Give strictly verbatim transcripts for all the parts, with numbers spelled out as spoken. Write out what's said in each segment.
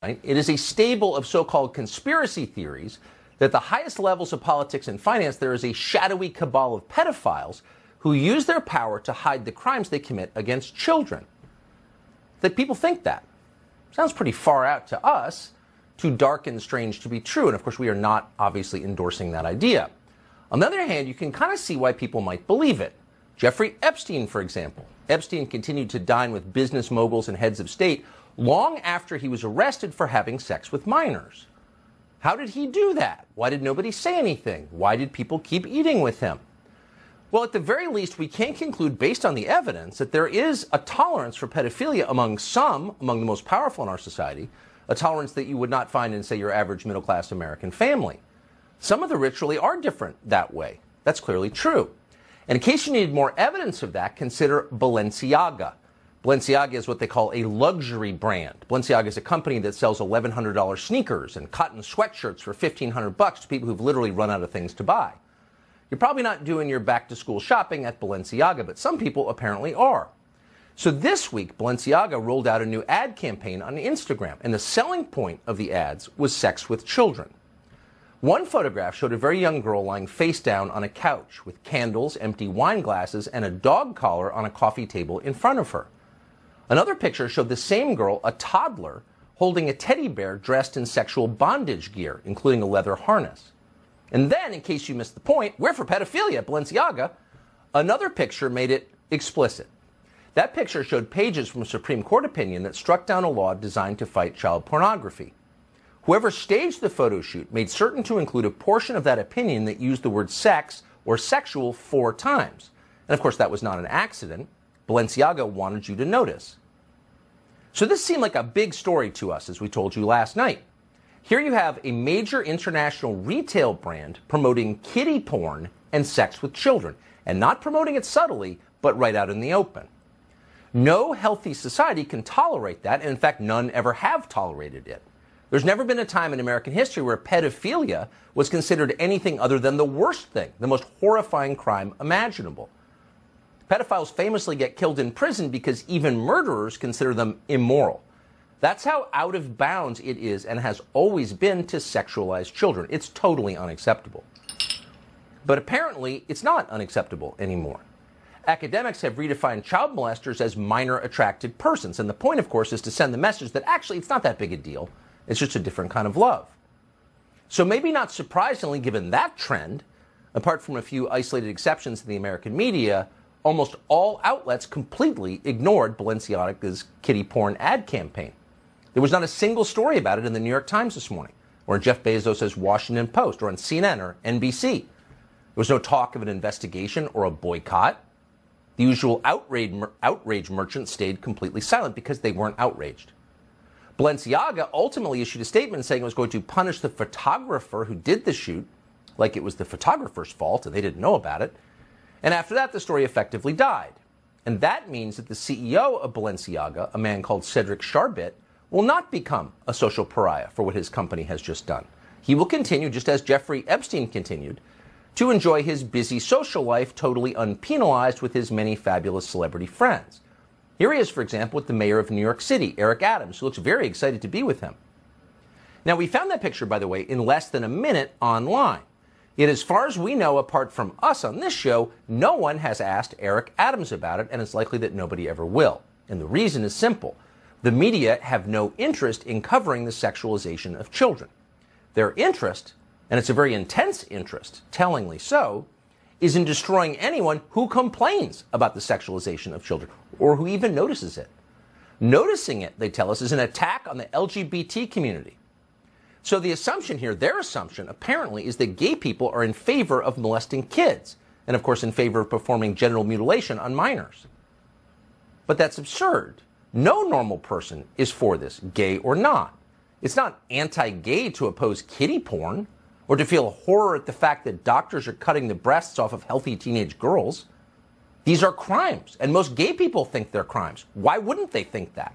It is a stable of so-called conspiracy theories that at the highest levels of politics and finance, there is a shadowy cabal of pedophiles who use their power to hide the crimes they commit against children. That people think that. Sounds pretty far out to us, too dark and strange to be true. And of course, we are not obviously endorsing that idea. On the other hand, you can kind of see why people might believe it. Jeffrey Epstein, for example. Epstein continued to dine with business moguls and heads of state long after he was arrested for having sex with minors. How did he do that? Why did nobody say anything? Why did people keep eating with him? Well, at the very least, we can conclude, based on the evidence, that there is a tolerance for pedophilia among some, among the most powerful in our society, a tolerance that you would not find in, say, your average middle-class American family. Some of the rich really are different that way. That's clearly true. And in case you need more evidence of that, consider Balenciaga. Balenciaga is what they call a luxury brand. Balenciaga is a company that sells eleven hundred dollar sneakers and cotton sweatshirts for fifteen hundred bucks to people who've literally run out of things to buy. You're probably not doing your back-to-school shopping at Balenciaga, but some people apparently are. So this week, Balenciaga rolled out a new ad campaign on Instagram, and the selling point of the ads was sex with children. One photograph showed a very young girl lying face down on a couch with candles, empty wine glasses, and a dog collar on a coffee table in front of her. Another picture showed the same girl, a toddler, holding a teddy bear dressed in sexual bondage gear, including a leather harness. And then, in case you missed the point, we're for pedophilia at Balenciaga. Another picture made it explicit. That picture showed pages from a Supreme Court opinion that struck down a law designed to fight child pornography. Whoever staged the photo shoot made certain to include a portion of that opinion that used the word sex or sexual four times. And of course, that was not an accident. Balenciaga wanted you to notice. So this seemed like a big story to us, as we told you last night. Here you have a major international retail brand promoting kiddie porn and sex with children, and not promoting it subtly, but right out in the open. No healthy society can tolerate that, and in fact, none ever have tolerated it. There's never been a time in American history where pedophilia was considered anything other than the worst thing, the most horrifying crime imaginable. Pedophiles famously get killed in prison because even murderers consider them immoral. That's how out of bounds it is and has always been to sexualize children. It's totally unacceptable. But apparently, it's not unacceptable anymore. Academics have redefined child molesters as minor attracted persons. And the point, of course, is to send the message that actually it's not that big a deal. It's just a different kind of love. So maybe not surprisingly, given that trend, apart from a few isolated exceptions in the American media, almost all outlets completely ignored Balenciaga's kiddie porn ad campaign. There was not a single story about it in the New York Times this morning, or in Jeff Bezos' Washington Post, or on C N N or N B C. There was no talk of an investigation or a boycott. The usual outrage, outrage merchants stayed completely silent because they weren't outraged. Balenciaga ultimately issued a statement saying it was going to punish the photographer who did the shoot, like it was the photographer's fault and they didn't know about it. And after that, the story effectively died. And that means that the C E O of Balenciaga, a man called Cedric Charbit, will not become a social pariah for what his company has just done. He will continue, just as Jeffrey Epstein continued, to enjoy his busy social life totally unpenalized with his many fabulous celebrity friends. Here he is, for example, with the mayor of New York City, Eric Adams, who looks very excited to be with him. Now, we found that picture, by the way, in less than a minute online. Yet as far as we know, apart from us on this show, no one has asked Eric Adams about it, and it's likely that nobody ever will. And the reason is simple. The media have no interest in covering the sexualization of children. Their interest, and it's a very intense interest, tellingly so, is in destroying anyone who complains about the sexualization of children, or who even notices it. Noticing it, they tell us, is an attack on the L G B T community. So the assumption here, their assumption, apparently, is that gay people are in favor of molesting kids, and of course in favor of performing genital mutilation on minors. But that's absurd. No normal person is for this, gay or not. It's not anti-gay to oppose kiddie porn, or to feel horror at the fact that doctors are cutting the breasts off of healthy teenage girls. These are crimes, and most gay people think they're crimes. Why wouldn't they think that?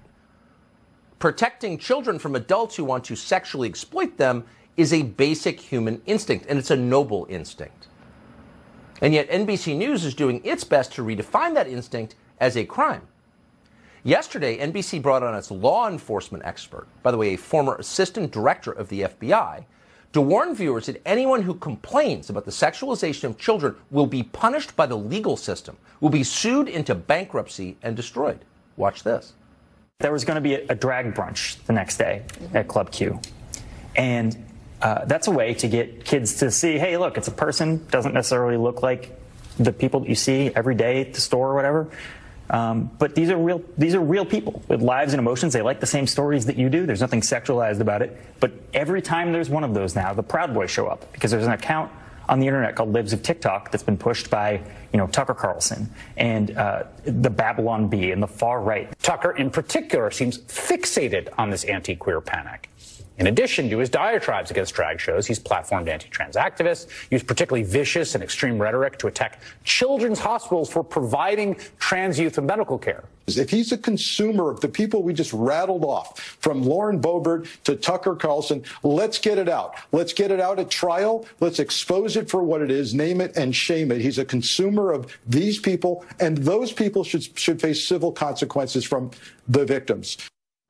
Protecting children from adults who want to sexually exploit them is a basic human instinct, and it's a noble instinct. And yet N B C News is doing its best to redefine that instinct as a crime. Yesterday, N B C brought on its law enforcement expert, by the way, a former assistant director of the F B I, to warn viewers that anyone who complains about the sexualization of children will be punished by the legal system, will be sued into bankruptcy and destroyed. Watch this. There was going to be a drag brunch the next day at Club Q. And uh, that's a way to get kids to see, hey, look, it's a person, doesn't necessarily look like the people that you see every day at the store or whatever. Um, but these are real these are real people with lives and emotions. They like the same stories that you do. There's nothing sexualized about it. But every time there's one of those now, the Proud Boys show up because there's an account on the internet called Libs of TikTok that's been pushed by, you know, Tucker Carlson and uh, the Babylon Bee and the far right. Tucker, in particular, seems fixated on this anti-queer panic. In addition to his diatribes against drag shows, he's platformed anti-trans activists, used particularly vicious and extreme rhetoric to attack children's hospitals for providing trans youth with medical care. If he's a consumer of the people we just rattled off, from Lauren Boebert to Tucker Carlson, let's get it out. Let's get it out at trial. Let's expose it for what it is, name it and shame it. He's a consumer of these people, and those people should, should face civil consequences from the victims.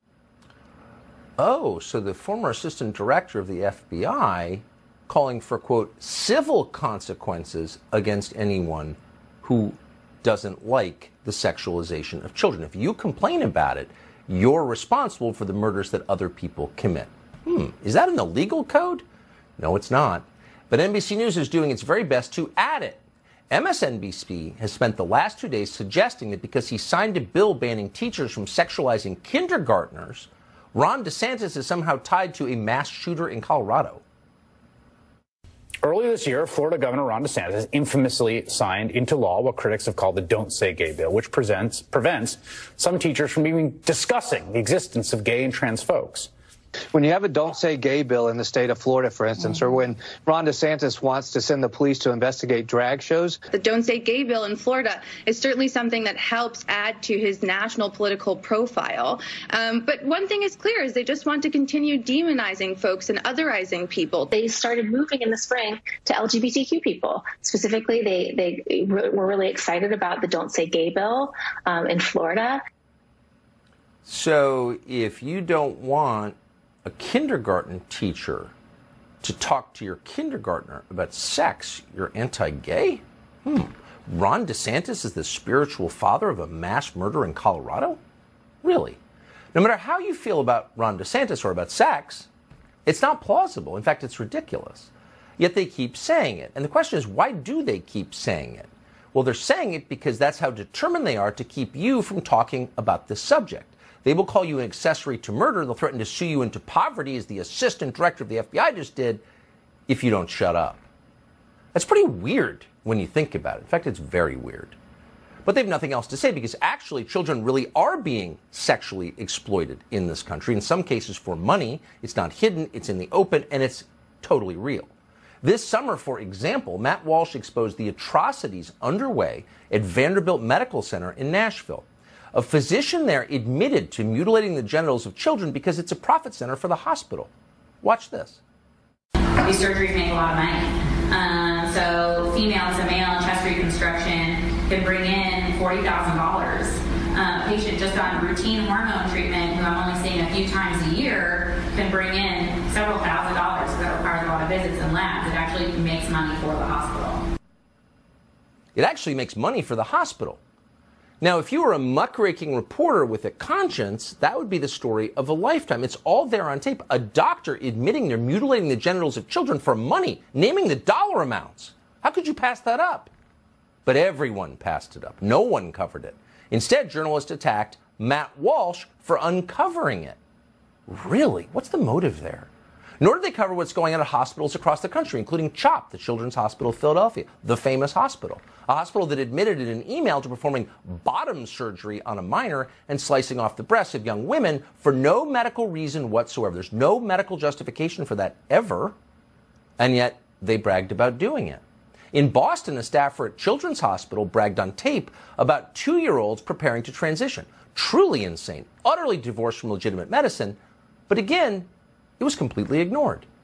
Oh, so the former assistant director of the F B I calling for, quote, civil consequences against anyone who doesn't like the sexualization of children. If you complain about it, you're responsible for the murders that other people commit. Hmm, is that in the legal code? No, it's not. But N B C News is doing its very best to add it. M S N B C has spent the last two days suggesting that because he signed a bill banning teachers from sexualizing kindergartners, Ron DeSantis is somehow tied to a mass shooter in Colorado. Earlier this year, Florida Governor Ron DeSantis infamously signed into law what critics have called the Don't Say Gay bill, which presents, prevents some teachers from even discussing the existence of gay and trans folks. When you have a Don't Say Gay bill in the state of Florida, for instance, mm-hmm. or when Ron DeSantis wants to send the police to investigate drag shows. The Don't Say Gay bill in Florida is certainly something that helps add to his national political profile. Um, but one thing is clear is they just want to continue demonizing folks and otherizing people. They started moving in the spring to L G B T Q people. Specifically, they, they were really excited about the Don't Say Gay bill um, in Florida. So if you don't want a kindergarten teacher to talk to your kindergartner about sex, you're anti-gay? Hmm. Ron DeSantis is the spiritual father of a mass murder in Colorado? Really? No matter how you feel about Ron DeSantis or about sex, it's not plausible. In fact, it's ridiculous. Yet they keep saying it. And the question is, why do they keep saying it? Well, they're saying it because that's how determined they are to keep you from talking about this subject. They will call you an accessory to murder. They'll threaten to sue you into poverty, as the assistant director of the F B I just did, if you don't shut up. That's pretty weird when you think about it. In fact, it's very weird. But they have nothing else to say because actually children really are being sexually exploited in this country, in some cases for money. It's not hidden, it's in the open, and it's totally real. This summer, for example, Matt Walsh exposed the atrocities underway at Vanderbilt Medical Center in Nashville. A physician there admitted to mutilating the genitals of children because it's a profit center for the hospital. Watch this. These surgeries make a lot of money. Um, so female to male chest reconstruction can bring in forty thousand dollars. Um, a patient just on routine hormone treatment, who I'm only seeing a few times a year, can bring in several thousand dollars. So that requires a lot of visits and labs. It actually makes money for the hospital. It actually makes money for the hospital. Now, if you were a muckraking reporter with a conscience, that would be the story of a lifetime. It's all there on tape. A doctor admitting they're mutilating the genitals of children for money, naming the dollar amounts. How could you pass that up? But everyone passed it up. No one covered it. Instead, journalists attacked Matt Walsh for uncovering it. Really? What's the motive there? Nor did they cover what's going on at hospitals across the country, including CHOP, the Children's Hospital of Philadelphia, the famous hospital. A hospital that admitted in an email to performing bottom surgery on a minor and slicing off the breasts of young women for no medical reason whatsoever. There's no medical justification for that ever, and yet they bragged about doing it. In Boston, a staffer at Children's Hospital bragged on tape about two-year-olds preparing to transition. Truly insane, utterly divorced from legitimate medicine, but again, it was completely ignored.